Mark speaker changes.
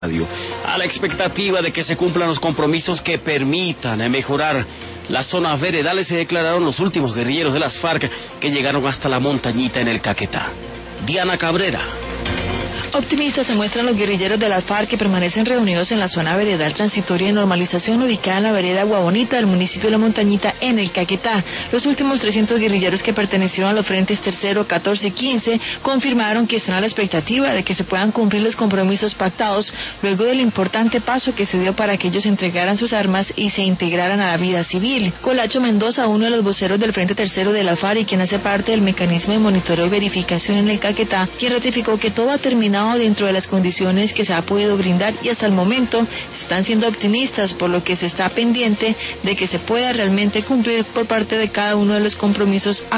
Speaker 1: A la expectativa de que se cumplan los compromisos que permitan mejorar las zonas veredales, se declararon los últimos guerrilleros de las FARC que llegaron hasta la montañita en el Caquetá. Diana Cabrera.
Speaker 2: Optimistas se muestran los guerrilleros de las FARC que permanecen reunidos en la zona veredal transitoria de normalización ubicada en la vereda Guabonita del municipio de La Montañita en el Caquetá. Los últimos 300 guerrilleros que pertenecieron a los frentes 3, 14 y 15 confirmaron que están a la expectativa de que se puedan cumplir los compromisos pactados luego del importante paso que se dio para que ellos entregaran sus armas y se integraran a la vida civil. Colacho Mendoza, uno de los voceros del frente 3 de las FARC y quien hace parte del mecanismo de monitoreo y verificación en el Caquetá, quien ratificó que todo ha terminado dentro de las condiciones que se ha podido brindar y hasta el momento están siendo optimistas, por lo que se está pendiente de que se pueda realmente cumplir por parte de cada uno de los compromisos